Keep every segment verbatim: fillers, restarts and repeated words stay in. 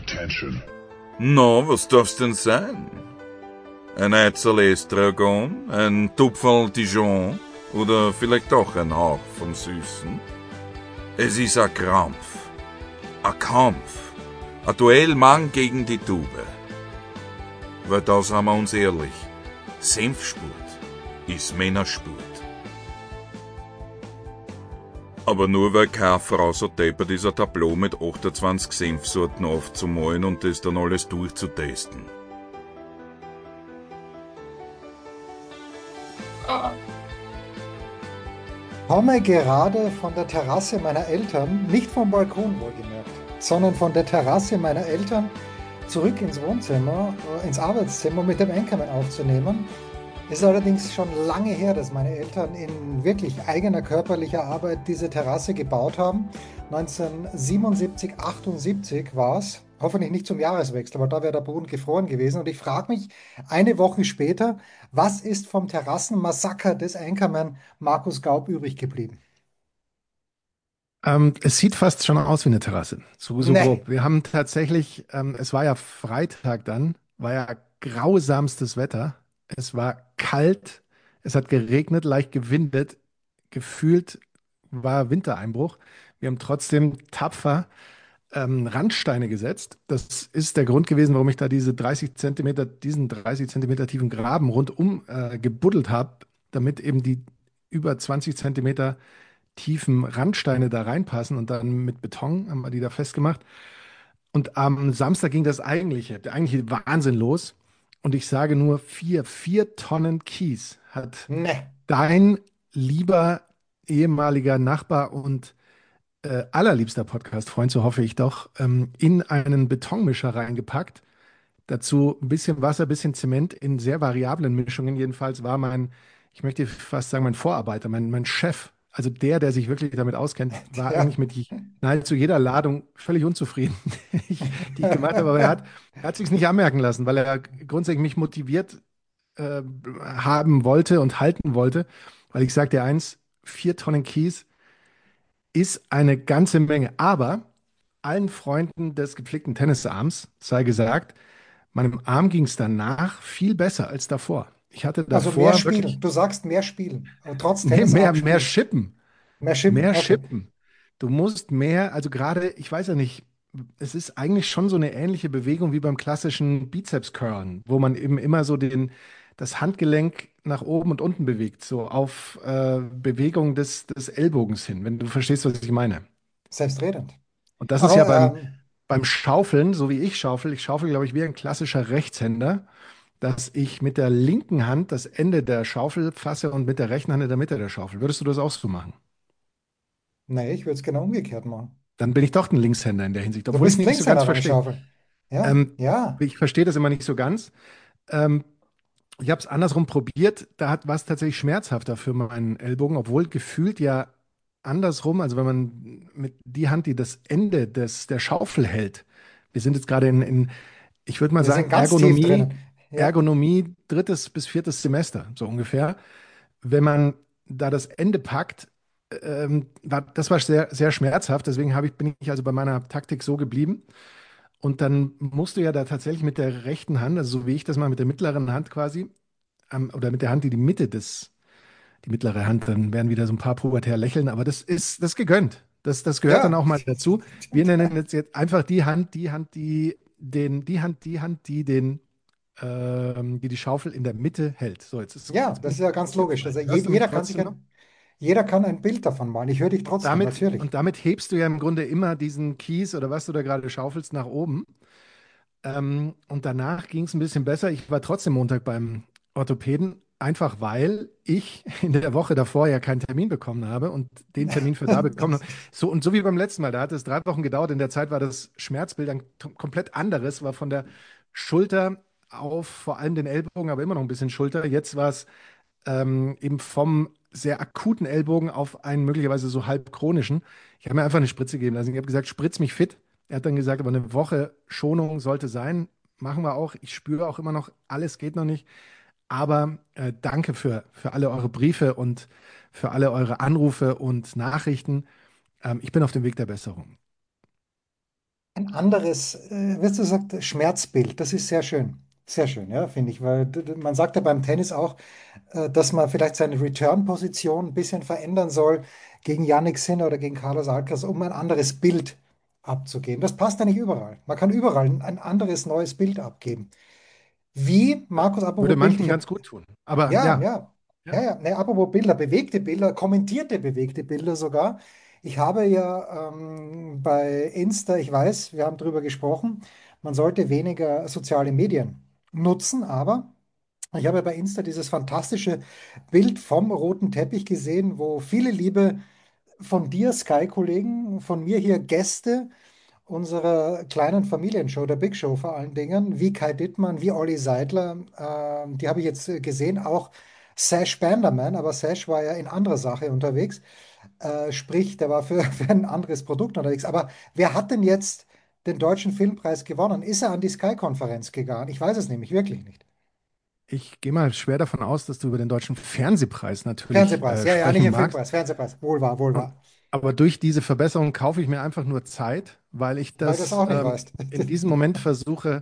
attention. Na, was darf's denn sein? Ein Eizel Estragon, ein Tupferl Dijon oder vielleicht doch ein Hauch vom Süßen? Es ist ein Krampf, ein Kampf, ein Duell Mann gegen die Tube. Weil da sind wir uns ehrlich, Senfspurt ist Männerspurt. Aber nur weil keine Frau so deppert ist, ein Tableau mit achtundzwanzig Senfsorten aufzumalen und das dann alles durchzutesten. Komme gerade von der Terrasse meiner Eltern, nicht vom Balkon wohlgemerkt, sondern von der Terrasse meiner Eltern zurück ins Wohnzimmer, äh, ins Arbeitszimmer mit dem Enkermann aufzunehmen. Es ist allerdings schon lange her, dass meine Eltern in wirklich eigener körperlicher Arbeit diese Terrasse gebaut haben. neunzehnhundertsiebenundsiebzig, achtundsiebzig war es. Hoffentlich nicht zum Jahreswechsel, weil da wäre der Boden gefroren gewesen. Und ich frage mich eine Woche später, was ist vom Terrassenmassaker des Anchorman Markus Gaub übrig geblieben? Ähm, es sieht fast schon aus wie eine Terrasse, so, so Nee. grob. Wir haben tatsächlich, ähm, es war ja Freitag dann, war ja grausamstes Wetter. Es war kalt, es hat geregnet, leicht gewindet, gefühlt war Wintereinbruch. Wir haben trotzdem tapfer ähm, Randsteine gesetzt. Das ist der Grund gewesen, warum ich da diese dreißig Zentimeter, diesen dreißig Zentimeter tiefen Graben rundum äh, gebuddelt habe, damit eben die über zwanzig Zentimeter tiefen Randsteine da reinpassen und dann mit Beton haben wir die da festgemacht. Und am Samstag ging das eigentliche, der eigentliche Wahnsinn los. Und ich sage nur vier, vier Tonnen Kies hat Nee. dein lieber ehemaliger Nachbar und äh, allerliebster Podcast-Freund, so hoffe ich doch, ähm, in einen Betonmischer reingepackt. Dazu ein bisschen Wasser, ein bisschen Zement in sehr variablen Mischungen. Jedenfalls war mein, ich möchte fast sagen, mein Vorarbeiter, mein, mein Chef, also der, der sich wirklich damit auskennt, war Ja. eigentlich mit je- nahezu jeder Ladung völlig unzufrieden, die ich, die ich gemacht habe. Aber er hat, er hat sich nicht anmerken lassen, weil er grundsätzlich mich motiviert äh, haben wollte und halten wollte. Weil ich sagte eins, vier Tonnen Kies ist eine ganze Menge. Aber allen Freunden des gepflegten Tennisarms sei gesagt, meinem Arm ging es danach viel besser als davor. Ich hatte Also mehr davor spielen. wirklich Du sagst mehr spielen. Aber trotz nee, mehr, Tennisarm mehr spielen. Schippen, Mehr schippen. mehr Okay. Schippen. Du musst mehr, also gerade, ich weiß ja nicht, es ist eigentlich schon so eine ähnliche Bewegung wie beim klassischen Bizeps-Curlen, wo man eben immer so den, das Handgelenk nach oben und unten bewegt, so auf äh, Bewegung des, des Ellbogens hin, wenn du verstehst, was ich meine. Selbstredend. Und das ist ja Aber beim, ähm, beim Schaufeln, so wie ich schaufel, ich schaufel, glaube ich, wie ein klassischer Rechtshänder, dass ich mit der linken Hand das Ende der Schaufel fasse und mit der rechten Hand in der Mitte der Schaufel. Würdest du das auch so machen? nee, ich würde es genau umgekehrt machen. Dann bin ich doch ein Linkshänder in der Hinsicht, Du obwohl ich es bist nicht so ganz Linkshänder beim verstehe. Schaufeln. Ja, Ähm, ja. Ich verstehe das immer nicht so ganz. Ähm, Ich habe es andersrum probiert, da hat war es tatsächlich schmerzhafter für meinen Ellbogen, obwohl gefühlt ja andersrum, also wenn man mit die Hand, die das Ende des, der Schaufel hält, wir sind jetzt gerade in, in, ich würde mal Wir sind sagen, ganz tief Ergonomie, drinnen. Ja. Ergonomie drittes bis viertes Semester, so ungefähr. Wenn man da das Ende packt, ähm, war, das war sehr, sehr schmerzhaft, deswegen habe ich, bin ich also bei meiner Taktik so geblieben. Und dann musst du ja da tatsächlich mit der rechten Hand, also so wie ich das mal mit der mittleren Hand quasi, ähm, oder mit der Hand, die die Mitte des, die mittlere Hand, dann werden wieder so ein paar pubertär lächeln, aber das ist das ist gegönnt. Das, das gehört dann Ja. auch mal dazu. Wir nennen jetzt, jetzt einfach die Hand, die Hand, die den, die Hand, die Hand, die den, ähm, die die Schaufel in der Mitte hält. So, jetzt ist, Ja, jetzt bin das ich ist ja ganz jetzt logisch. Also soweit. je, Hörst du mich jeder kann sich trotzdem noch? ein, jeder kann ein Bild davon malen. Ich höre dich trotzdem, Damit, natürlich. und damit hebst du ja im Grunde immer diesen Kies oder was du da gerade schaufelst nach oben. Ähm, und danach ging es ein bisschen besser. Ich war trotzdem Montag beim Orthopäden, einfach weil ich in der Woche davor ja keinen Termin bekommen habe und den Termin für da bekommen habe. So, und so wie beim letzten Mal, da hat es drei Wochen gedauert. In der Zeit war das Schmerzbild ein t- komplett anderes, war von der Schulter auf vor allem den Ellbogen, aber immer noch ein bisschen Schulter. Jetzt war es ähm, eben vom sehr akuten Ellbogen auf einen möglicherweise so halb chronischen. Ich habe mir einfach eine Spritze gegeben lassen. Ich habe gesagt, spritz mich fit. Er hat dann gesagt, aber eine Woche Schonung sollte sein. Machen wir auch. Ich spüre auch immer noch, alles geht noch nicht. Aber äh, danke für, für alle eure Briefe und für alle eure Anrufe und Nachrichten. Ähm, ich bin auf dem Weg der Besserung. ein anderes, äh, wirst du gesagt, Schmerzbild. Das ist sehr schön. Sehr schön, ja, finde ich, weil d- d- man sagt ja beim Tennis auch, äh, dass man vielleicht seine Return-Position ein bisschen verändern soll gegen Jannik Sinner oder gegen Carlos Alcaraz, um ein anderes Bild abzugeben. Das passt ja nicht überall. Man kann überall ein ein anderes, neues Bild abgeben. Wie, Markus, Würde apropos Bild, manchen ich habe, ganz gut tun. Aber ja, ja, ja, ja, ja. ja, ne, apropos Bilder, bewegte Bilder, kommentierte bewegte Bilder sogar. Ich habe ja ähm, bei Insta, ich weiß, wir haben darüber gesprochen, man sollte weniger soziale Medien nutzen, aber ich habe bei Insta dieses fantastische Bild vom roten Teppich gesehen, wo viele liebe von dir, Sky-Kollegen, von mir hier Gäste unserer kleinen Familienshow, der Big Show vor allen Dingen, wie Kai Dittmann, wie Olli Seidler, ähm, die habe ich jetzt äh, gesehen, auch Sash Banderman, aber Sash war ja in anderer Sache unterwegs, äh, sprich, der war für, für ein anderes Produkt unterwegs. Aber wer hat denn jetzt den Deutschen Filmpreis gewonnen? Ist er an die Sky-Konferenz gegangen? Ich weiß es nämlich wirklich nicht. Ich gehe mal schwer davon aus, dass du über den Deutschen Fernsehpreis natürlich Fernsehpreis, äh, ja, ja, nicht sprechen im magst. Filmpreis, Fernsehpreis, wohl wahr, wohl Und, wahr, aber durch diese Verbesserung kaufe ich mir einfach nur Zeit, weil ich weil du es das auch nicht ähm, weißt. in diesem Moment versuche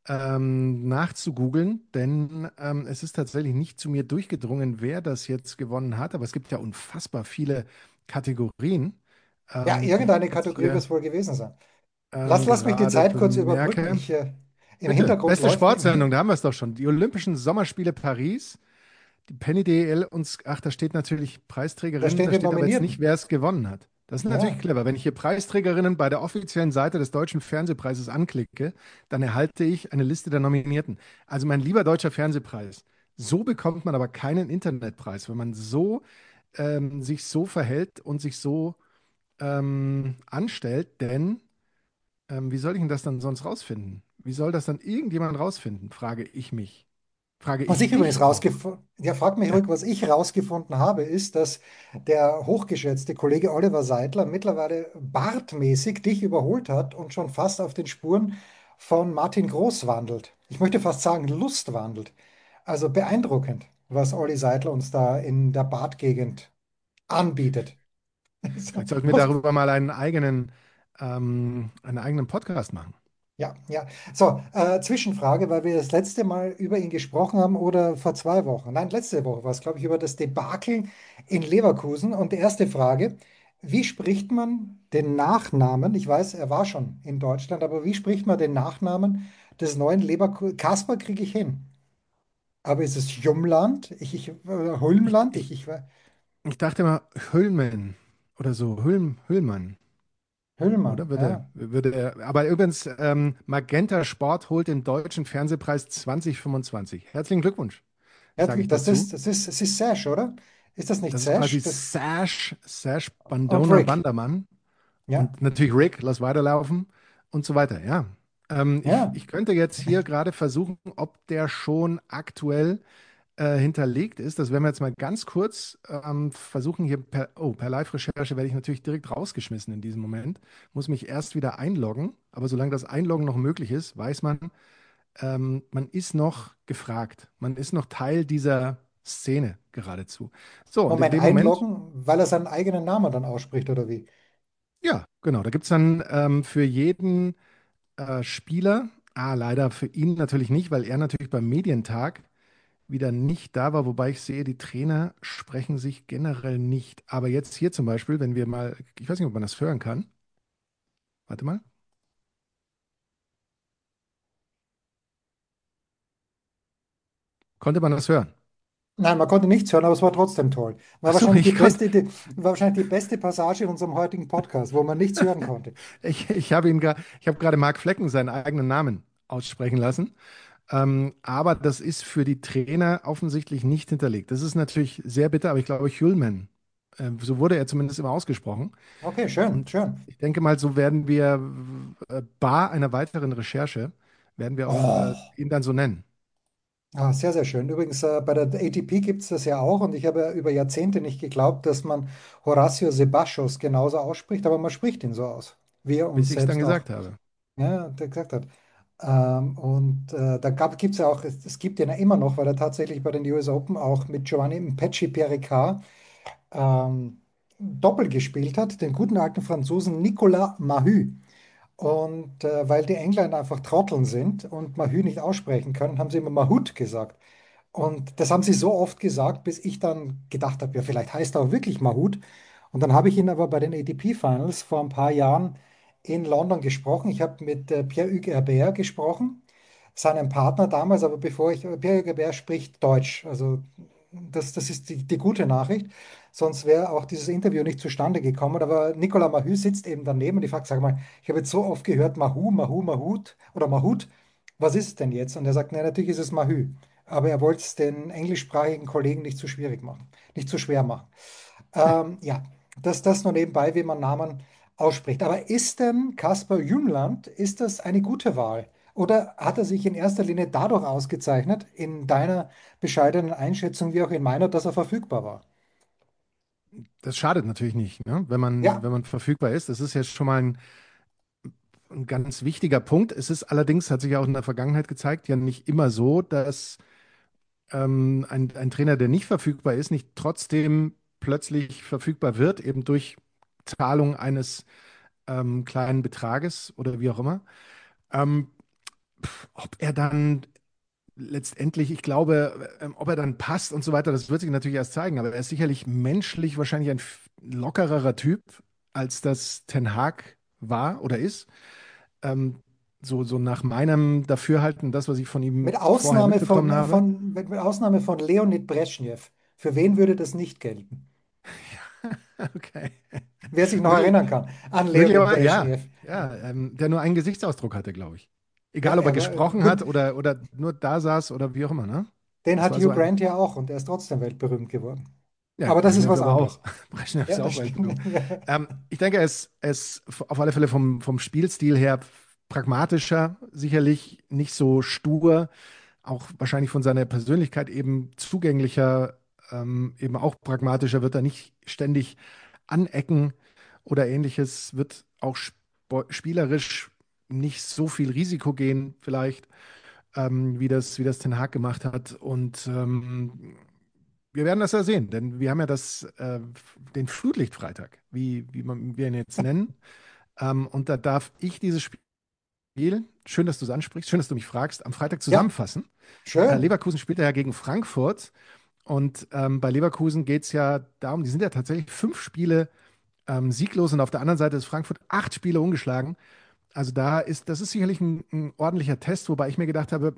ähm, nachzugoogeln, denn ähm, es ist tatsächlich nicht zu mir durchgedrungen, wer das jetzt gewonnen hat. Aber es gibt ja unfassbar viele Kategorien, Ja, ähm, die ich irgendeine jetzt Kategorie wird hier es wohl gewesen sein. Lass, ähm, lass mich die gerade Zeit kurz überbrücken. bemerke. Ich, äh, im Bitte, Hintergrund beste läuft, im, Sportsendung, Hin- da haben wir es doch schon. Die Olympischen Sommerspiele Paris. Die Penny D E L uns, ach, da steht natürlich da Preisträgerinnen, stehen da die steht aber jetzt nicht, Nominierten. wer es gewonnen hat. Das ist natürlich Ja. clever. Wenn ich hier Preisträgerinnen bei der offiziellen Seite des Deutschen Fernsehpreises anklicke, dann erhalte ich eine Liste der Nominierten. Also mein lieber Deutscher Fernsehpreis, so bekommt man aber keinen Internetpreis, wenn man so ähm, sich so verhält und sich so ähm, anstellt, denn ähm, wie soll ich denn das dann sonst rausfinden? Wie soll das dann irgendjemand rausfinden, frage ich mich. Frage Was ich ich übrigens dich auch. rausgefunden, ja, frag mich Ja, ruhig, was ich rausgefunden habe, ist, dass der hochgeschätzte Kollege Oliver Seidler mittlerweile bartmäßig dich überholt hat und schon fast auf den Spuren von Martin Groß wandelt. Ich möchte fast sagen, Lust wandelt. Also beeindruckend, was Olli Seidler uns da in der Bartgegend anbietet. vielleicht sollten wir Muss, darüber mal einen eigenen, ähm, einen eigenen Podcast machen. Ja, ja. So, äh, Zwischenfrage, weil wir das letzte Mal über ihn gesprochen haben oder vor zwei Wochen. Nein, letzte Woche war es, glaube ich, über das Debakel in Leverkusen. Und die erste Frage, wie spricht man den Nachnamen? Ich weiß, er war schon in Deutschland, aber wie spricht man den Nachnamen des neuen Leverkusen? Kasper kriege ich hin. Aber ist es Jumland? Ich, ich, oder Ich, Hulmland? Ich, ich, ich, ich dachte mal Hüllmann oder so, Hülm, Hüllmann, oder? Hüllmann, Würde, ja. würde er, aber übrigens, ähm, Magenta Sport holt den Deutschen Fernsehpreis zwanzig fünfundzwanzig. Herzlichen Glückwunsch, sage Herzlich, ich das dazu. ist, das ist, das ist Sash, oder? Ist das nicht Das ist quasi Sash? Das, Sash, Sash und Bandona Rick. Bandermann. Ja, Und natürlich Rick, lass weiterlaufen und so weiter. Ja. Ähm, ich, ja. ich könnte jetzt hier gerade versuchen, ob der schon aktuell äh, hinterlegt ist. Das werden wir jetzt mal ganz kurz ähm, versuchen. Hier per, oh, per Live-Recherche werde ich natürlich direkt rausgeschmissen in diesem Moment. Muss mich erst wieder einloggen. Aber solange das Einloggen noch möglich ist, weiß man, ähm, man ist noch gefragt. Man ist noch Teil dieser Szene geradezu. So, und in Moment, dem Moment, einloggen, weil er seinen eigenen Namen dann ausspricht, oder wie? ja, genau, da gibt es dann ähm, für jeden äh, Spieler, ah, leider für ihn natürlich nicht, weil er natürlich beim Medientag wieder nicht da war, wobei ich sehe, die Trainer sprechen sich generell nicht. Aber jetzt hier zum Beispiel, wenn wir mal, ich weiß nicht, ob man das hören kann. Warte mal. Konnte man das hören? Nein, man konnte nichts hören, aber es war trotzdem toll. War Ach so, wahrscheinlich die ich konnte, beste, die, war wahrscheinlich die beste Passage in unserem heutigen Podcast, wo man nichts hören konnte. ich, ich habe ihn, gra- ich habe gerade Marc Flecken seinen eigenen Namen aussprechen lassen. Ähm, aber das ist für die Trainer offensichtlich nicht hinterlegt. Das ist natürlich sehr bitter, aber ich glaube, Hjulman, äh, so wurde er zumindest immer ausgesprochen. Okay, schön, Und schön. ich denke mal, so werden wir, äh, bar einer weiteren Recherche, werden wir auch äh, Oh, ihn dann so nennen. ah, sehr, sehr schön. Übrigens, äh, bei der A T P gibt es das ja auch und ich habe ja über Jahrzehnte nicht geglaubt, dass man Horacio Zeballos genauso ausspricht, aber man spricht ihn so aus, wie er uns Bis ich es dann selbst auch, gesagt habe. ja, der gesagt hat. Ähm, und äh, da gibt es ja auch, es, es gibt ihn ja immer noch, weil er tatsächlich bei den U S Open auch mit Giovanni Mpecci Pericard ähm, Doppel gespielt hat, den guten alten Franzosen Nicolas Mahut. Und äh, weil die Engländer einfach Trotteln sind und Mahü nicht aussprechen können, haben sie immer Mahut gesagt. Und das haben sie so oft gesagt, bis ich dann gedacht habe, ja, vielleicht heißt er auch wirklich Mahut. Und dann habe ich ihn aber bei den A T P Finals vor ein paar Jahren in London gesprochen. Ich habe mit äh, Pierre-Hugues Herbert gesprochen, seinem Partner damals, aber bevor ich, Pierre-Hugues Herbert spricht Deutsch. Also das, das ist die, die gute Nachricht. Sonst wäre auch dieses Interview nicht zustande gekommen. Aber Nicolas Mahut sitzt eben daneben und ich frage, sag mal, ich habe jetzt so oft gehört, Mahu, Mahu, Mahut oder Mahut. Was ist es denn jetzt? Und er sagt, nee, natürlich ist es Mahü. Aber er wollte es den englischsprachigen Kollegen nicht zu schwierig machen, nicht zu schwer machen. Ähm, ja, das, das nur nebenbei, wie man Namen ausspricht. Aber ist denn Kasper Jümland, ist das eine gute Wahl? Oder hat er sich in erster Linie dadurch ausgezeichnet, in deiner bescheidenen Einschätzung wie auch in meiner, dass er verfügbar war? Das schadet natürlich nicht, ne? Wenn man, Ja, wenn man verfügbar ist. Das ist jetzt schon mal ein, ein ganz wichtiger Punkt. Es ist allerdings, hat sich ja auch in der Vergangenheit gezeigt, ja nicht immer so, dass ähm, ein, ein Trainer, der nicht verfügbar ist, nicht trotzdem plötzlich verfügbar wird, eben durch Zahlung eines ähm, kleinen Betrages oder wie auch immer. Ähm, Ob er dann letztendlich, ich glaube, ähm, ob er dann passt und so weiter, das wird sich natürlich erst zeigen, aber er ist sicherlich menschlich wahrscheinlich ein f- lockererer Typ, als das Ten Hag war oder ist. Ähm, so, so nach meinem Dafürhalten, das, was ich von ihm mit vorher Ausnahme mitbekommen von, habe. von, mit mit Ausnahme von Leonid Brezhnev. Für wen würde das nicht gelten? Okay. Wer sich noch Möglich, erinnern kann an Leonid möglicherweise, ja, Brezhnev. ja, ähm, der nur einen Gesichtsausdruck hatte, glaube ich. Ja, Egal, ob er er war, gesprochen hat gut, oder, oder nur da saß oder wie auch immer, ne? den Das hat war so Hugh ein, Grant ja auch und er ist trotzdem weltberühmt geworden. ja, Aber das ist Brezhnev was aber auch. anderes. Brezhnev ist Ja, das auch stimmt. weltberühmt. Ähm, ich denke, er ist, er ist auf alle Fälle vom, vom Spielstil her pragmatischer, sicherlich nicht so stur, auch wahrscheinlich von seiner Persönlichkeit eben zugänglicher, ähm, eben auch pragmatischer, wird er nicht ständig anecken oder ähnliches, wird auch spo- spielerisch nicht so viel Risiko gehen, vielleicht, ähm, wie das, wie das Ten Hag gemacht hat. Und ähm, wir werden das ja sehen, denn wir haben ja das, äh, den Flutlichtfreitag, wie, wie man, wir ihn jetzt nennen. Ähm, und da darf ich dieses Spiel, schön, dass du es ansprichst, schön, dass du mich fragst, am Freitag Ja, zusammenfassen. Äh, schön. Leverkusen spielt ja gegen Frankfurt. Und ähm, bei Leverkusen geht es ja darum, die sind ja tatsächlich fünf Spiele ähm, sieglos und auf der anderen Seite ist Frankfurt acht Spiele ungeschlagen. Also da ist, das ist sicherlich ein, ein ordentlicher Test, wobei ich mir gedacht habe,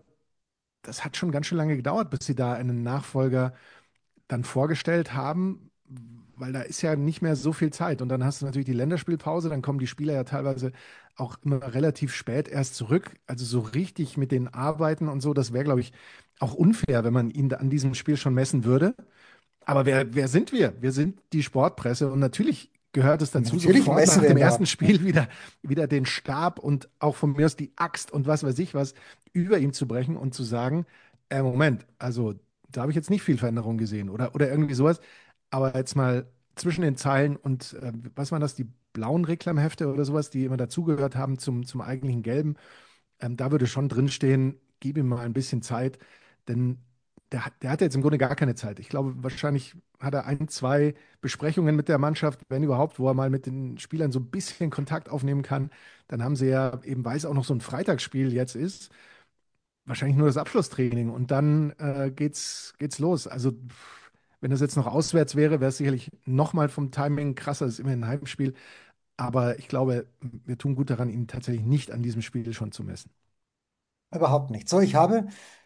das hat schon ganz schön lange gedauert, bis sie da einen Nachfolger dann vorgestellt haben, weil da ist ja nicht mehr so viel Zeit. Und dann hast du natürlich die Länderspielpause, dann kommen die Spieler ja teilweise auch immer relativ spät erst zurück. Also so richtig mit den Arbeiten und so, das wäre, glaube ich, auch unfair, wenn man ihn an diesem Spiel schon messen würde. Aber wer, wer sind wir? Wir sind die Sportpresse und natürlich gehört es dazu, Natürlich sofort messen nach wir dem ihn ersten da. Spiel wieder, wieder den Stab und auch von mir aus die Axt und was weiß ich was über ihm zu brechen und zu sagen, äh, Moment, also da habe ich jetzt nicht viel Veränderung gesehen oder, oder irgendwie sowas. Aber jetzt mal zwischen den Zeilen und äh, was waren das, die blauen Reklamhefte oder sowas, die immer dazugehört haben zum, zum eigentlichen Gelben, ähm, da würde schon drinstehen, gib ihm mal ein bisschen Zeit, denn der, hat- der hatte jetzt im Grunde gar keine Zeit. Ich glaube, wahrscheinlich hat er ein, zwei Besprechungen mit der Mannschaft, wenn überhaupt, wo er mal mit den Spielern so ein bisschen Kontakt aufnehmen kann. Dann haben sie ja eben, weil es auch noch so ein Freitagsspiel jetzt ist, wahrscheinlich nur das Abschlusstraining und dann äh, geht's, geht's los. Also, pff, wenn das jetzt noch auswärts wäre, wäre es sicherlich nochmal vom Timing krasser. Es ist immerhin ein Heimspiel. Aber ich glaube, wir tun gut daran, ihn tatsächlich nicht an diesem Spiel schon zu messen. Überhaupt nicht. So, ich habe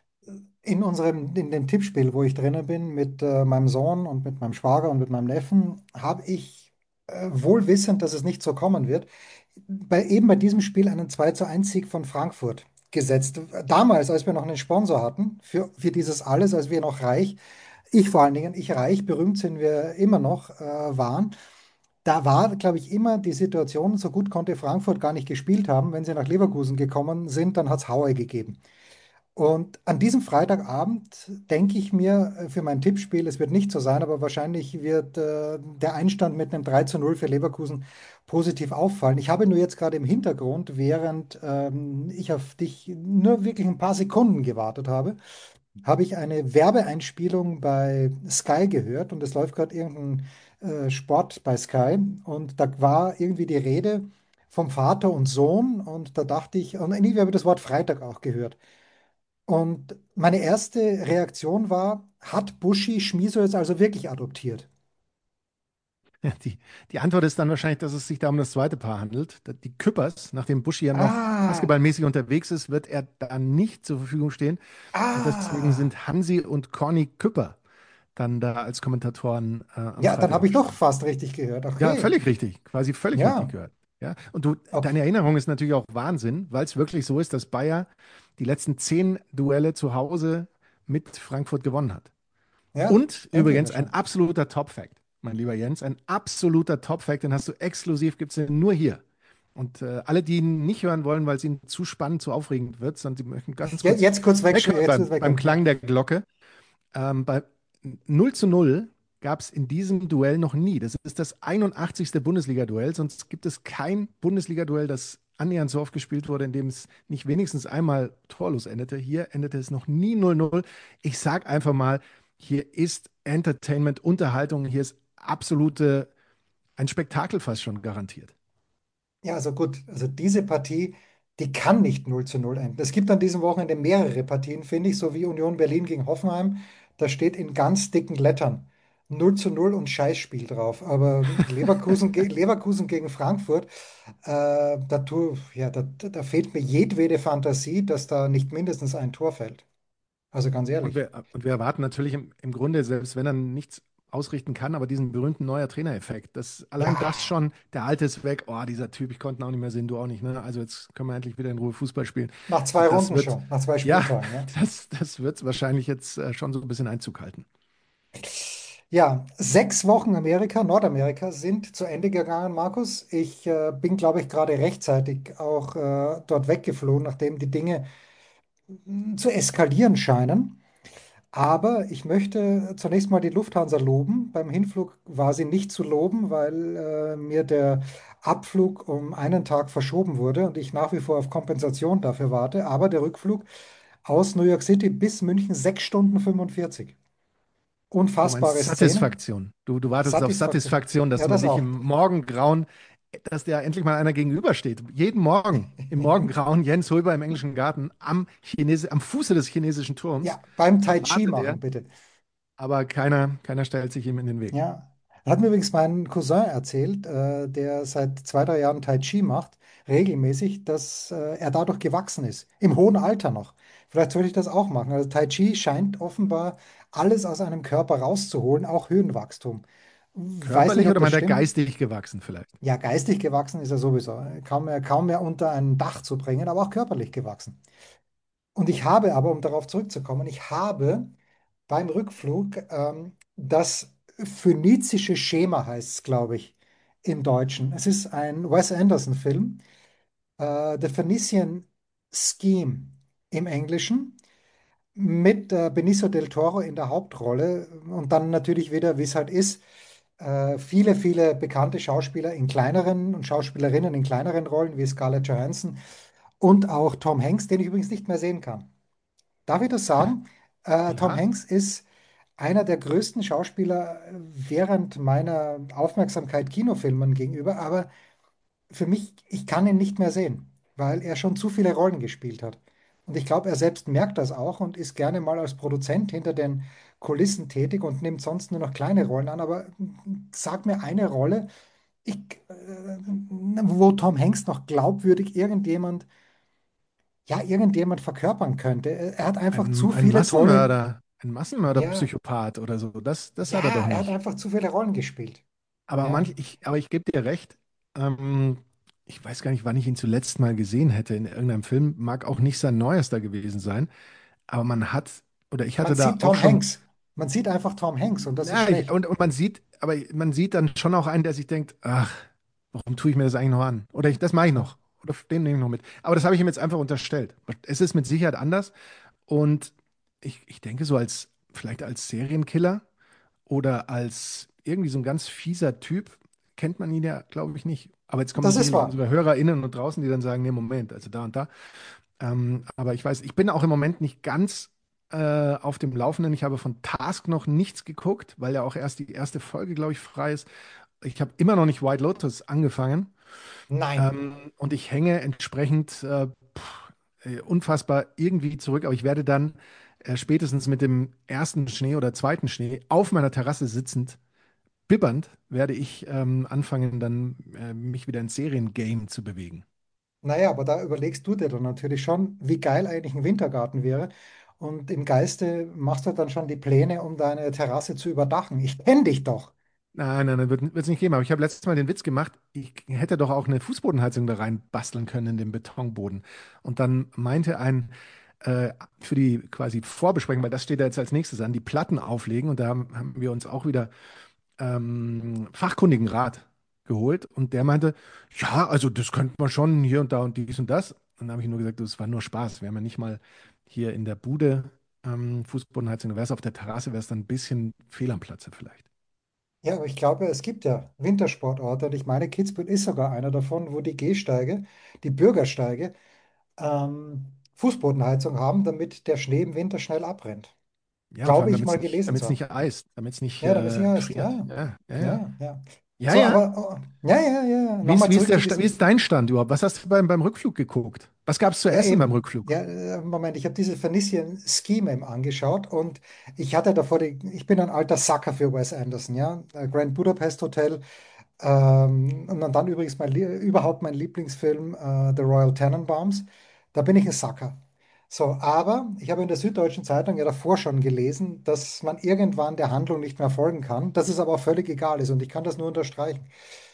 in unserem, in dem Tippspiel, wo ich drinnen bin, mit äh, meinem Sohn und mit meinem Schwager und mit meinem Neffen, habe ich äh, wohl wissend, dass es nicht so kommen wird, bei, eben bei diesem Spiel einen zwei zu eins Sieg von Frankfurt gesetzt. Damals, als wir noch einen Sponsor hatten für, für dieses alles, als wir noch reich, ich vor allen Dingen, ich reich, berühmt sind wir immer noch, äh, waren. Da war, glaube ich, immer die Situation, so gut konnte Frankfurt gar nicht gespielt haben. Wenn sie nach Leverkusen gekommen sind, dann hat es Haue gegeben. Und an diesem Freitagabend denke ich mir äh, für mein Tippspiel, es wird nicht so sein, aber wahrscheinlich wird äh, der Einstand mit einem drei zu null für Leverkusen positiv auffallen. Ich habe nur jetzt gerade im Hintergrund, während ähm, ich auf dich nur wirklich ein paar Sekunden gewartet habe, habe ich eine Werbeeinspielung bei Sky gehört und es läuft gerade irgendein äh, Sport bei Sky und da war irgendwie die Rede vom Vater und Sohn und da dachte ich, und irgendwie habe ich das Wort Freitag auch gehört. Und meine erste Reaktion war, hat Buschi Schmieso jetzt also wirklich adoptiert? Ja, Die, die Antwort ist dann wahrscheinlich, dass es sich da um das zweite Paar handelt. Die Küppers, nachdem Buschi ja noch Ah, basketballmäßig unterwegs ist, wird er da nicht zur Verfügung stehen. Und deswegen ah. sind Hansi und Corny Küpper dann da als Kommentatoren äh, am Ja, dann Freitag habe am ich doch Start. fast richtig gehört. Ja, Okay. völlig richtig, quasi völlig richtig Ja. gehört. Ja, und du, Ob, deine Erinnerung ist natürlich auch Wahnsinn, weil es wirklich so ist, dass Bayer die letzten zehn Duelle zu Hause mit Frankfurt gewonnen hat. ja, Und denke ich übrigens mir ein schon. absoluter Top-Fact, mein lieber Jens, ein absoluter Top-Fact, den hast du exklusiv, gibt es den nur hier. Und äh, alle, die ihn nicht hören wollen, weil es ihnen zu spannend, zu aufregend wird, sondern sie möchten ganz Je- kurz Jetzt kurz weg, weghören jetzt beim, kurz beim weghören. Ja. Klang der Glocke. Ähm, bei null zu null gab es in diesem Duell noch nie. Das ist das einundachtzigste. Bundesliga-Duell, sonst gibt es kein Bundesliga-Duell, das annähernd so oft gespielt wurde, in dem es nicht wenigstens einmal torlos endete. Hier endete es noch nie null null. Ich sag einfach mal, hier ist Entertainment, Unterhaltung, hier ist absolute, ein Spektakel fast schon garantiert. Ja, also gut, also diese Partie, die kann nicht null zu null enden. Es gibt an diesem Wochenende mehrere Partien, finde ich, so wie Union Berlin gegen Hoffenheim. Da steht in ganz dicken Lettern null zu null und Scheißspiel drauf. Aber Leverkusen, ge Leverkusen gegen Frankfurt, äh, da, tu, ja, da, da fehlt mir jedwede Fantasie, dass da nicht mindestens ein Tor fällt. Also ganz Und ehrlich. wir, und wir erwarten natürlich im, im Grunde, selbst wenn er nichts ausrichten kann, aber diesen berühmten neuer Trainereffekt. Das, allein Ja, das schon, der Alte ist weg, oh, dieser Typ, ich konnte ihn auch nicht mehr sehen, du auch nicht, ne? Also jetzt können wir endlich wieder in Ruhe Fußball spielen. nach zwei Das Runden wird, schon, nach zwei ja, Spieltagen, ja. das, das wird wahrscheinlich jetzt äh, schon so ein bisschen Einzug halten. Ja, sechs Wochen Amerika, Nordamerika sind zu Ende gegangen, Markus. Ich äh, bin, glaube ich, gerade rechtzeitig auch äh, dort weggeflogen, nachdem die Dinge mm, zu eskalieren scheinen. Aber ich möchte zunächst mal die Lufthansa loben. Beim Hinflug war sie nicht zu loben, weil äh, mir der Abflug um einen Tag verschoben wurde und ich nach wie vor auf Kompensation dafür warte. Aber der Rückflug aus New York City bis München sechs Stunden fünfundvierzig. Du meinst Unfassbare Szene. Satisfaktion. Du, du wartest auf Satisfaktion. Satisfaktion, dass Ja, man das dich auch. im Morgengrauen, dass dir endlich mal einer gegenübersteht. Jeden Morgen im Morgengrauen, Jens Hulber im englischen Garten, am, Chinesi am Fuße des chinesischen Turms, Ja, beim Tai Chi wartet machen, er, bitte. aber keiner, keiner stellt sich ihm in den Weg. Ja. Hat mir übrigens mein Cousin erzählt, äh, der seit zwei, drei Jahren Tai Chi macht, regelmäßig, dass äh, er dadurch gewachsen ist. Im hohen Alter noch. Vielleicht sollte ich das auch machen. Also Tai Chi scheint offenbar alles aus einem Körper rauszuholen, auch Höhenwachstum. Weiß nicht, Körperlich ob oder das meint er stimmt. geistig gewachsen vielleicht? Ja, geistig gewachsen ist er sowieso. Kaum mehr, kaum mehr unter ein Dach zu bringen, aber auch körperlich gewachsen. Und ich habe aber, um darauf zurückzukommen, ich habe beim Rückflug ähm, das phönizische Schema heißt es, glaube ich, im Deutschen. Es ist ein Wes Anderson-Film, äh, The Phoenician Scheme im Englischen, mit äh, Benicio del Toro in der Hauptrolle und dann natürlich wieder, wie es halt ist, äh, viele, viele bekannte Schauspieler in kleineren und Schauspielerinnen in kleineren Rollen, wie Scarlett Johansson und auch Tom Hanks, den ich übrigens nicht mehr sehen kann. Darf ich das sagen? Äh, Tom Ja, Hanks ist einer der größten Schauspieler während meiner Aufmerksamkeit Kinofilmen gegenüber, aber für mich, ich kann ihn nicht mehr sehen, weil er schon zu viele Rollen gespielt hat. Und ich glaube, er selbst merkt das auch und ist gerne mal als Produzent hinter den Kulissen tätig und nimmt sonst nur noch kleine Rollen an. Aber sag mir eine Rolle, ich, äh, wo Tom Hanks noch glaubwürdig irgendjemand, ja, irgendjemand verkörpern könnte. Er hat einfach ein, zu ein viele tolle, Massenmörder, ein ja, Massenmörder-Psychopath oder so. Das, das hat er doch ja, er hat nicht. einfach zu viele Rollen gespielt. Aber Ja, manch, ich, aber ich gebe dir recht. Ähm, ich weiß gar nicht, wann ich ihn zuletzt mal gesehen hätte in irgendeinem Film. Mag auch nicht sein neuester gewesen sein. Aber man hat, oder ich man hatte da sieht auch Tom schon, Hanks. Man sieht einfach Tom Hanks und das ist ja, ich, schlecht. und, und man sieht, aber man sieht dann schon auch einen, der sich denkt, ach, warum tue ich mir das eigentlich noch an? Oder ich, das mache ich noch. Oder den nehme ich noch mit. Aber das habe ich ihm jetzt einfach unterstellt. Es ist mit Sicherheit anders. Und ich, ich denke so als, vielleicht als Serienkiller oder als irgendwie so ein ganz fieser Typ kennt man ihn ja, glaube ich, nicht. Aber jetzt kommen Das ist natürlich wahr. unsere HörerInnen und draußen, die dann sagen, nee, Moment, also da und da. Ähm, aber ich weiß, ich bin auch im Moment nicht ganz äh, auf dem Laufenden. Ich habe von Task noch nichts geguckt, weil ja auch erst die erste Folge, glaube ich, frei ist. Ich habe immer noch nicht White Lotus angefangen. Nein. Ähm, und ich hänge entsprechend äh, pff, äh, unfassbar irgendwie zurück, aber ich werde dann äh, spätestens mit dem ersten Schnee oder zweiten Schnee auf meiner Terrasse sitzend, bibbernd, werde ich ähm, anfangen, dann äh, mich wieder ins Seriengame zu bewegen. Naja, aber da überlegst du dir dann natürlich schon, wie geil eigentlich ein Wintergarten wäre. Und im Geiste machst du dann schon die Pläne, um deine Terrasse zu überdachen. Ich kenne dich doch. Nein, nein, nein, wird es nicht geben. Aber ich habe letztes Mal den Witz gemacht, ich hätte doch auch eine Fußbodenheizung da rein basteln können in den Betonboden. Und dann meinte ein, äh, für die quasi Vorbesprechung, weil das steht da jetzt als nächstes an, die Platten auflegen. Und da haben, haben wir uns auch wieder ähm, fachkundigen Rat geholt. Und der meinte, ja, also das könnte man schon hier und da und dies und das. Und dann habe ich nur gesagt, das war nur Spaß. Wir haben ja nicht mal hier in der Bude ähm, Fußbodenheizung. Wäre es auf der Terrasse, wäre es dann ein bisschen fehl am Platze vielleicht. Ja, aber ich glaube, es gibt ja Wintersportorte und ich meine, Kitzbühel ist sogar einer davon, wo die Gehsteige, die Bürgersteige, ähm, Fußbodenheizung haben, damit der Schnee im Winter schnell abbrennt. Ja, und vor Glaube allem, ich damit es mal nicht, gelesen damit zu es haben. nicht eist, damit es nicht Ja, damit es äh, nicht heißt, friert. ja, Ja, ja, ja. ja, ja. Ja, So, ja. aber, oh, ja, ja, ja, ja. Wie ist, Nochmal wie ist zurück der, zu Sta- wie diesem. ist dein Stand überhaupt? Was hast du beim, beim Rückflug geguckt? Was gab es zu Ja, essen beim eben. Rückflug? Ja, äh, Moment, ich habe diese Phoenician Ski Map angeschaut und ich hatte davor die, ich bin ein alter Sucker für Wes Anderson, ja. Äh, Grand Budapest Hotel, ähm, und dann übrigens mein, Lie- überhaupt mein Lieblingsfilm, äh, The Royal Tenenbaums. Da bin ich ein Sucker. So, aber ich habe in der Süddeutschen Zeitung ja davor schon gelesen, dass man irgendwann der Handlung nicht mehr folgen kann, dass es aber auch völlig egal ist und ich kann das nur unterstreichen.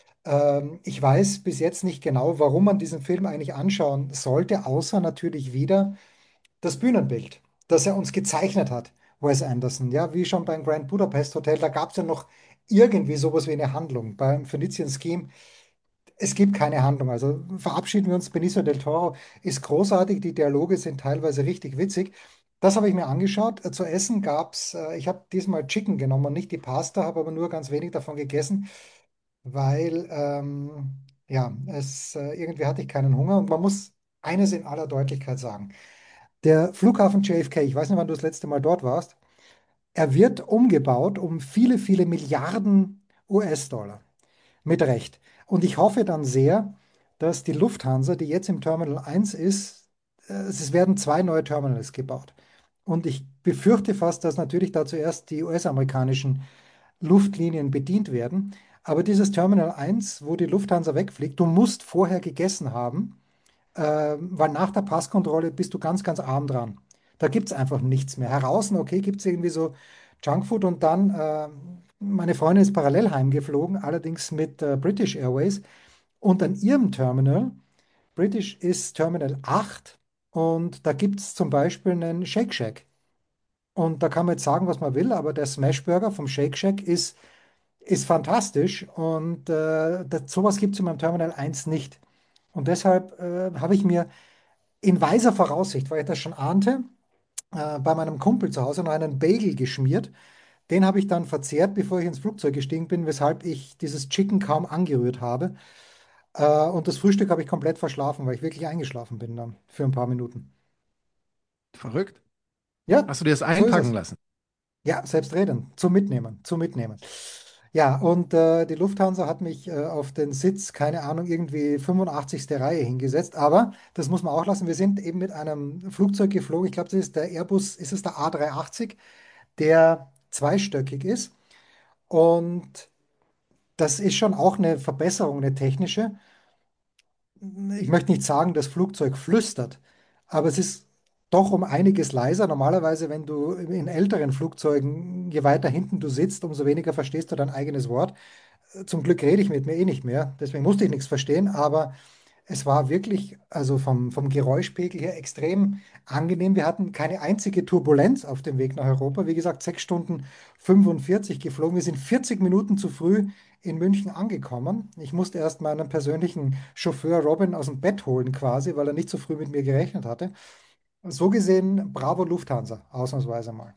Ähm, ich weiß bis jetzt nicht genau, warum man diesen Film eigentlich anschauen sollte, außer natürlich wieder das Bühnenbild, das er uns gezeichnet hat, Wes Anderson. Ja, wie schon beim Grand Budapest Hotel, da gab es ja noch irgendwie sowas wie eine Handlung. Beim Phoenician Scheme, es gibt keine Handlung. Also verabschieden wir uns. Benicio del Toro ist großartig, die Dialoge sind teilweise richtig witzig. Das habe ich mir angeschaut. Äh, Zu essen gab es, äh, ich habe diesmal Chicken genommen und nicht die Pasta, habe aber nur ganz wenig davon gegessen, weil ähm, ja, es äh, irgendwie hatte ich keinen Hunger und man muss eines in aller Deutlichkeit sagen. Der Flughafen J F K, ich weiß nicht, wann du das letzte Mal dort warst, er wird umgebaut um viele, viele Milliarden U S-Dollar. Mit Recht. Und ich hoffe dann sehr, dass die Lufthansa, die jetzt im Terminal eins ist, äh, es werden zwei neue Terminals gebaut. Und ich befürchte fast, dass natürlich da zuerst die U S-amerikanischen Luftlinien bedient werden. Aber dieses Terminal eins, wo die Lufthansa wegfliegt, du musst vorher gegessen haben, äh, weil nach der Passkontrolle bist du ganz, ganz arm dran. Da gibt es einfach nichts mehr. Heraus, okay, gibt es irgendwie so Junkfood und dann, äh, meine Freundin ist parallel heimgeflogen, allerdings mit äh, British Airways und an ihrem Terminal, British ist Terminal acht und da gibt es zum Beispiel einen Shake Shack. Und da kann man jetzt sagen, was man will, aber der Smashburger vom Shake Shack ist, ist fantastisch und äh, das, sowas gibt es in meinem Terminal eins nicht. Und deshalb äh, habe ich mir in weiser Voraussicht, weil ich das schon ahnte, äh, bei meinem Kumpel zu Hause noch einen Bagel geschmiert. Den habe ich dann verzehrt, bevor ich ins Flugzeug gestiegen bin, weshalb ich dieses Chicken kaum angerührt habe. Äh, und das Frühstück habe ich komplett verschlafen, weil ich wirklich eingeschlafen bin dann für ein paar Minuten. Verrückt. Ja, Hast du dir das so ist einpacken es. lassen? Ja, selbstredend, zum Mitnehmen, zum Mitnehmen. Ja, und äh, die Lufthansa hat mich äh, auf den Sitz, keine Ahnung, irgendwie fünfundachtzigste. Reihe hingesetzt. Aber das muss man auch lassen. Wir sind eben mit einem Flugzeug geflogen. Ich glaube, das ist der Airbus, ist es der A drei achtzig, der zweistöckig ist. Und das ist schon auch eine Verbesserung, eine technische. Ich möchte nicht sagen, das Flugzeug flüstert, aber es ist doch um einiges leiser. Normalerweise, wenn du in älteren Flugzeugen, je weiter hinten du sitzt, umso weniger verstehst du dein eigenes Wort. Zum Glück rede ich mit mir eh nicht mehr, deswegen musste ich nichts verstehen, aber es war wirklich, also vom, vom Geräuschpegel her extrem angenehm. Wir hatten keine einzige Turbulenz auf dem Weg nach Europa. Wie gesagt, sechs Stunden fünfundvierzig geflogen. Wir sind vierzig Minuten zu früh in München angekommen. Ich musste erst meinen persönlichen Chauffeur Robin aus dem Bett holen quasi, weil er nicht so früh mit mir gerechnet hatte. So gesehen, bravo Lufthansa, ausnahmsweise mal.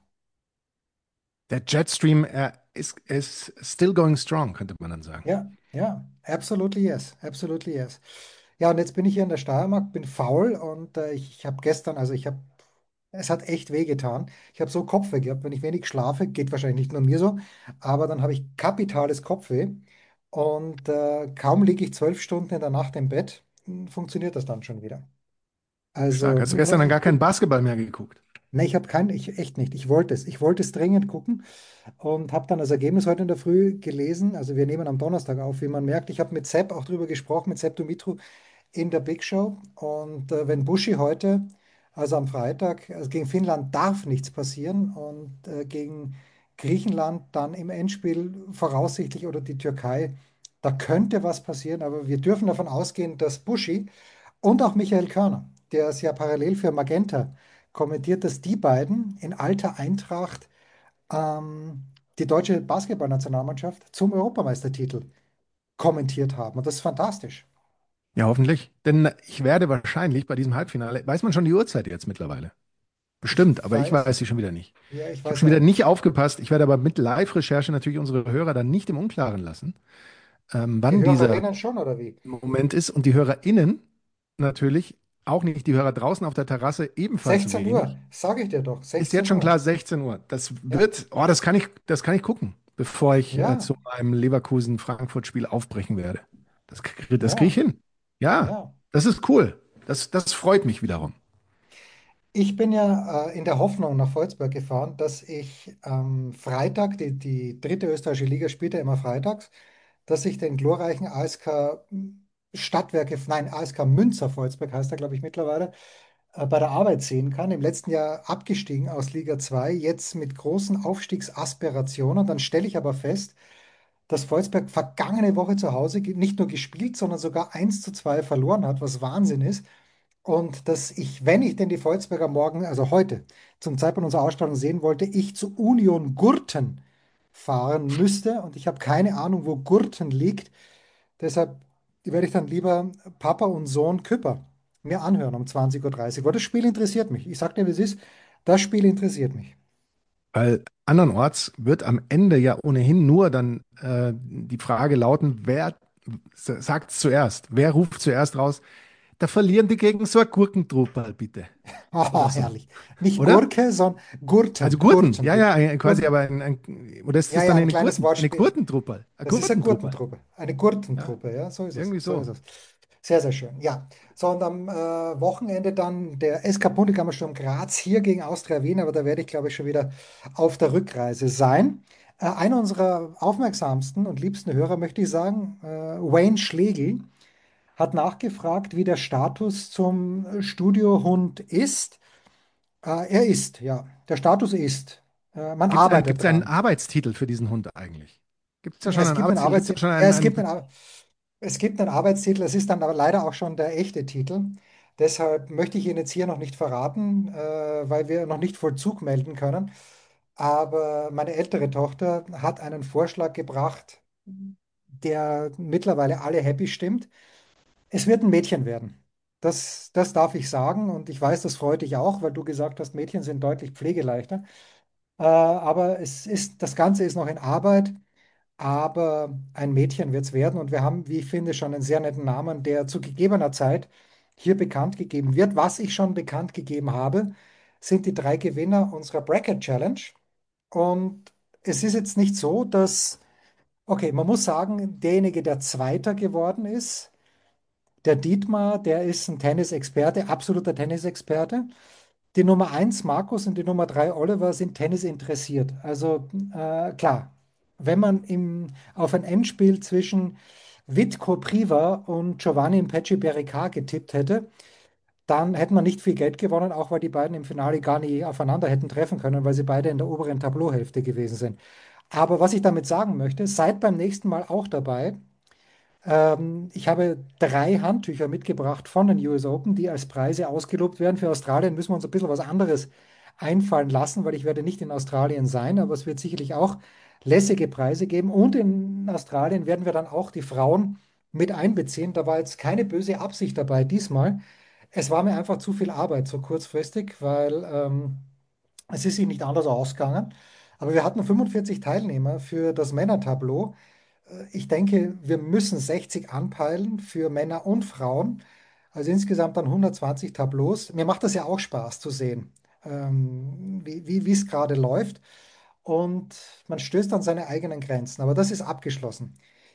Der Jetstream, er ist, ist still going strong, könnte man dann sagen. Ja, ja, absolutely yes, absolutely yes. Ja, und jetzt bin ich hier in der Steiermark, bin faul und äh, ich, ich habe gestern, also ich habe, es hat echt wehgetan. Ich habe so Kopfweh gehabt, wenn ich wenig schlafe, geht wahrscheinlich nicht nur mir so, aber dann habe ich kapitales Kopfweh Und äh, kaum liege ich zwölf Stunden in der Nacht im Bett, funktioniert das dann schon wieder. Stark. Also, Hast du gestern dann gar keinen Basketball mehr geguckt? ne, ich habe keinen, ich echt nicht. Ich wollte es. Ich wollte es dringend gucken und habe dann das Ergebnis heute in der Früh gelesen. Also wir nehmen am Donnerstag auf, wie man merkt. Ich habe mit Sepp auch drüber gesprochen, mit Sepp Dumitru in der Big Show. Und äh, wenn Buschi heute, also am Freitag, also gegen Finnland darf nichts passieren und äh, gegen Griechenland dann im Endspiel voraussichtlich oder die Türkei, da könnte was passieren, aber wir dürfen davon ausgehen, dass Buschi und auch Michael Körner, der es ja parallel für Magenta kommentiert, dass die beiden in alter Eintracht ähm, die deutsche Basketballnationalmannschaft zum Europameistertitel kommentiert haben. Und das ist fantastisch. Ja, hoffentlich. Denn ich werde wahrscheinlich bei diesem Halbfinale, weiß man schon die Uhrzeit jetzt mittlerweile? Ich Bestimmt, aber ich weiß weiß, sie schon wieder nicht. ja, ich Ich habe weiß schon noch wieder nicht. nicht aufgepasst. Ich werde aber mit Live-Recherche natürlich unsere Hörer dann nicht im Unklaren lassen, ähm, Die wann dieser Hörerinnen schon, oder wie? Moment ist. Und die HörerInnen natürlich, auch nicht die Hörer draußen auf der Terrasse, ebenfalls sechzehn Uhr, wenig. sage ich dir doch, Ist jetzt sechzehn schon Uhr. klar, sechzehn Uhr. Das Ja, wird, oh, das kann ich, das kann ich gucken, bevor ich äh, ja, zu meinem Leverkusen-Frankfurt-Spiel aufbrechen werde. Das, krieg- das kriege ich ja, hin. Ja, ja. das ist cool. Das, das freut mich wiederum. Ich bin ja äh, in der Hoffnung nach Volzberg gefahren, dass ich am Freitag, die, die dritte österreichische Liga spielt ja immer freitags, dass ich den glorreichen A S K Stadtwerke, nein, A S K Münzer Volzberg heißt er, glaube ich, mittlerweile, äh, bei der Arbeit sehen kann. Im letzten Jahr abgestiegen aus Liga zwei, jetzt mit großen Aufstiegsaspirationen. Dann stelle ich aber fest, dass Volzberg vergangene Woche zu Hause ge- nicht nur gespielt, sondern sogar eins zu zwei verloren hat, was Wahnsinn ist. Und dass ich, wenn ich denn die Volzberger morgen, also heute, zum Zeitpunkt unserer Ausstrahlung sehen wollte, ich zu Union Gurten fahren müsste. Und ich habe keine Ahnung, wo Gurten liegt. Deshalb werde ich dann lieber Papa und Sohn Küpper mir anhören um zwanzig Uhr dreißig, weil das Spiel interessiert mich. Ich sage dir, wie es ist, das Spiel interessiert mich. Weil andernorts wird am Ende ja ohnehin nur dann äh, die Frage lauten, wer sagt es zuerst? Wer ruft zuerst raus? Da verlieren die gegen so ein Gurkentruppal, bitte. Oh, Oder so. herrlich. Nicht Oder? Gurke, sondern Also Gurten, Gurten, Gurten, ja, bitte. ja, ein- quasi, Gurten. aber ein, ein, oder ist Ja, das ja, dann ein eine kleines Gurten? Eine Wortspiel. Gurtentruppal? Eine Das ist eine Gurtentruppal. Gurtentruppe. Eine Ja, Gurtentruppe, ja, so ist es. irgendwie So ist so. es. Sehr, sehr schön. Ja. So, und am äh, Wochenende dann der S K Puntigammer Sturm Graz hier gegen Austria Wien, aber da werde ich, glaube ich, schon wieder auf der Rückreise sein. Äh, einer unserer aufmerksamsten und liebsten Hörer, möchte ich sagen, äh, Wayne Schlegel, hat nachgefragt, wie der Status zum Studiohund ist. Äh, er ist, ja. Der Status ist. Äh, man Gibt es ein, arbeitet gibt's einen dran. Arbeitstitel für diesen Hund eigentlich? Gibt es da schon Es einen gibt einen Arbeitstitel? Gibt es da Arbeitstitel, schon ja, einen, es gibt einen einen, es gibt einen Arbeitstitel, es ist dann aber leider auch schon der echte Titel. Deshalb möchte ich ihn jetzt hier noch nicht verraten, äh, weil wir noch nicht Vollzug melden können. Aber meine ältere Tochter hat einen Vorschlag gebracht, der mittlerweile alle happy stimmt. Es wird ein Mädchen werden. Das, das darf ich sagen und ich weiß, das freut dich auch, weil du gesagt hast, Mädchen sind deutlich pflegeleichter. Äh, aber es ist, das Ganze ist noch in Arbeit. Aber ein Mädchen wird es werden und wir haben, wie ich finde, schon einen sehr netten Namen, der zu gegebener Zeit hier bekannt gegeben wird. Was ich schon bekannt gegeben habe, sind die drei Gewinner unserer Bracket Challenge. Und es ist jetzt nicht so, dass, okay, man muss sagen, derjenige, der Zweiter geworden ist, der Dietmar, der ist ein Tennisexperte, absoluter Tennisexperte. Die Nummer eins Markus und die Nummer drei Oliver sind Tennis interessiert. Also äh, klar, wenn man im, auf ein Endspiel zwischen Vitko Priva und Giovanni Impecci Bericca getippt hätte, dann hätte man nicht viel Geld gewonnen, auch weil die beiden im Finale gar nie aufeinander hätten treffen können, weil sie beide in der oberen Tableauhälfte gewesen sind. Aber was ich damit sagen möchte, seid beim nächsten Mal auch dabei. Ähm, ich habe drei Handtücher mitgebracht von den U S Open, die als Preise ausgelobt werden. Für Australien müssen wir uns ein bisschen was anderes einfallen lassen, weil ich werde nicht in Australien sein, aber es wird sicherlich auch lässige Preise geben. Und in Australien werden wir dann auch die Frauen mit einbeziehen. Da war jetzt keine böse Absicht dabei diesmal. Es war mir einfach zu viel Arbeit so kurzfristig, weil ähm, es ist sich nicht anders ausgegangen. Aber wir hatten fünfundvierzig Teilnehmer für das Männertableau. Äh, Ich denke, wir müssen sechzig anpeilen für Männer und Frauen. Also insgesamt dann hundertzwanzig Tableaus. Mir macht das ja auch Spaß zu sehen, ähm, wie, wie, wie es gerade läuft. Und man stößt an seine eigenen Grenzen. Aber das ist abgeschlossen.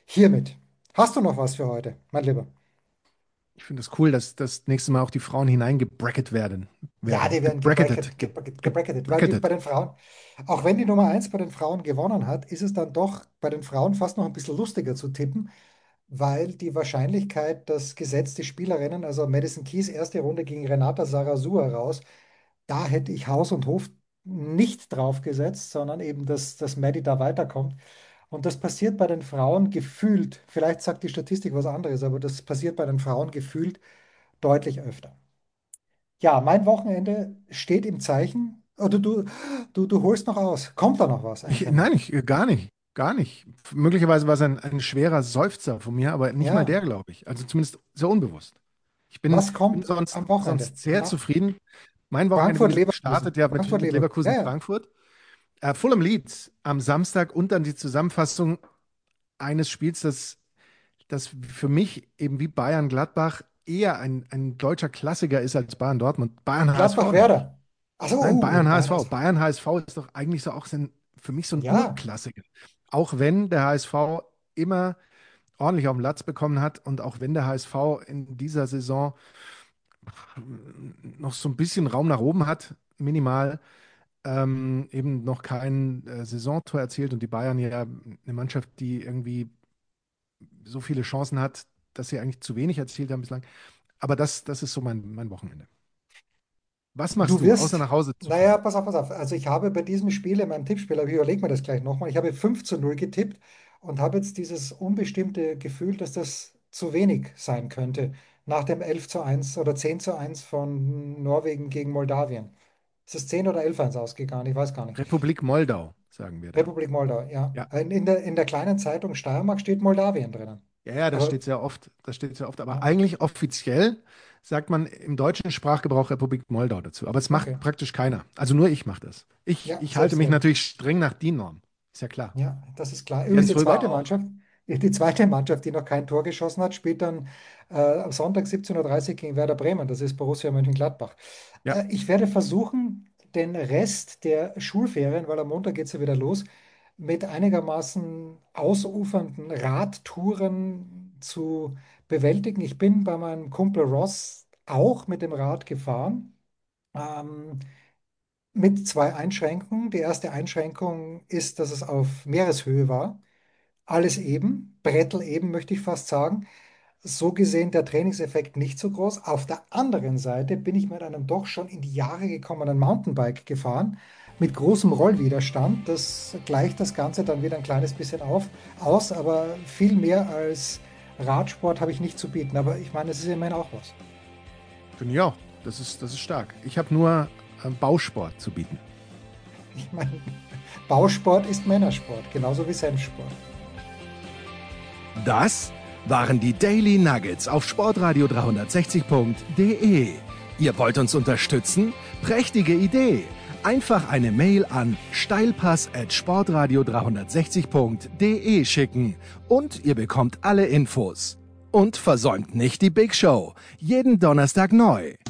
hiermit. Hast du noch was für heute, mein Lieber? Ich finde es cool, dass das nächste Mal auch die Frauen hineingebracket werden. Ja, werden. die werden Gebracketet. gebracket, Ge gebracket, ge gebracketet, weil die gebracketet. bei den Frauen, auch wenn die Nummer eins bei den Frauen gewonnen hat, ist es dann doch bei den Frauen fast noch ein bisschen lustiger zu tippen, weil die Wahrscheinlichkeit, dass gesetzte Spielerinnen, also Madison Keys erste Runde gegen Renata Sarasua raus, da hätte ich Haus und Hof nicht drauf gesetzt, sondern eben, dass, dass Maddie da weiterkommt. Und das passiert bei den Frauen gefühlt, vielleicht sagt die Statistik was anderes, aber das passiert bei den Frauen gefühlt deutlich öfter. Ja, mein Wochenende steht im Zeichen. Oder du, du, du holst noch aus. Kommt da noch was, Ich, Einkommen? nein, ich, gar nicht. Gar nicht. Möglicherweise war es ein, ein schwerer Seufzer von mir, aber nicht mal Ja, der, glaube ich. Also zumindest sehr unbewusst. Ich bin, was bin kommt sonst, am Wochenende? sonst sehr Na, zufrieden. Mein Wochenende, wie Frankfurt, gesagt, Leverkusen. startet ja mit, Frankfurt, mit Leverkusen. Ja, ja. Leverkusen-Frankfurt. Äh, Fulham Leeds am Samstag und dann die Zusammenfassung eines Spiels, das, das für mich eben wie Bayern-Gladbach eher ein, ein deutscher Klassiker ist als Bayern-Dortmund. Bayern-H S V nämlich. Gladbach-Werder. Also, Nein, uh, Bayern-H S V. Bayern. Bayern-H S V ist doch eigentlich so auch so ein, für mich so ein Ja, Urklassiker. Auch wenn der H S V immer ordentlich auf den Latz bekommen hat und auch wenn der H S V in dieser Saison noch so ein bisschen Raum nach oben hat, minimal, ähm, eben noch kein äh, Saisontor erzielt und die Bayern ja eine Mannschaft, die irgendwie so viele Chancen hat, dass sie eigentlich zu wenig erzielt haben bislang. Aber das, das ist so mein, mein Wochenende. Was machst du du, außer wirst, nach Hause zu naja, fahren? pass auf, pass auf. Also ich habe bei diesem Spiel in meinem Tippspiel, aber ich überlege mir das gleich nochmal, ich habe fünf zu null getippt und habe jetzt dieses unbestimmte Gefühl, dass das zu wenig sein könnte nach dem elf zu eins oder zehn zu eins von Norwegen gegen Moldawien. Ist es zehn oder elf eins ausgegangen? Ich weiß gar nicht. Republik Moldau, sagen wir da. Republik Moldau, ja. Ja, In in der, in der kleinen Zeitung Steiermark steht Moldawien drinnen. ja, ja, das Aber steht sehr oft. Das steht sehr oft. Aber ja, eigentlich offiziell sagt man im deutschen Sprachgebrauch Republik Moldau dazu. Aber es macht okay. praktisch keiner. Also nur ich mache das. Ich, Ja, ich halte mich selbstredend. natürlich streng nach D I N-Norm. Ist ja klar. Ja, das ist klar. Übrigens Jens die Röber zweite auch. Mannschaft, die zweite Mannschaft, die noch kein Tor geschossen hat, spielt dann äh, am Sonntag siebzehn Uhr dreißig gegen Werder Bremen. Das ist Borussia Mönchengladbach. Ja, Äh, ich werde versuchen, den Rest der Schulferien, weil am Montag geht es ja wieder los, mit einigermaßen ausufernden Radtouren zu bewältigen. Ich bin bei meinem Kumpel Ross auch mit dem Rad gefahren. Ähm, mit zwei Einschränkungen. Die erste Einschränkung ist, dass es auf Meereshöhe war. Alles eben, Brettel eben, möchte ich fast sagen. So gesehen der Trainingseffekt nicht so groß. Auf der anderen Seite bin ich mit einem doch schon in die Jahre gekommenen Mountainbike gefahren, mit großem Rollwiderstand. Das gleicht das Ganze dann wieder ein kleines bisschen auf, aus, aber viel mehr als Radsport habe ich nicht zu bieten. Aber ich meine, es ist immerhin auch was. finde ich auch. Das ist, das ist stark. Ich habe nur ähm, Bausport zu bieten. Ich meine, Bausport ist Männersport, genauso wie Senfsport. Das waren die Daily Nuggets auf sportradio dreihundertsechzig punkt de. Ihr wollt uns unterstützen? Prächtige Idee! Einfach eine Mail an steilpass at sportradio dreihundertsechzig punkt de schicken und ihr bekommt alle Infos. Und versäumt nicht die Big Show. Jeden Donnerstag neu.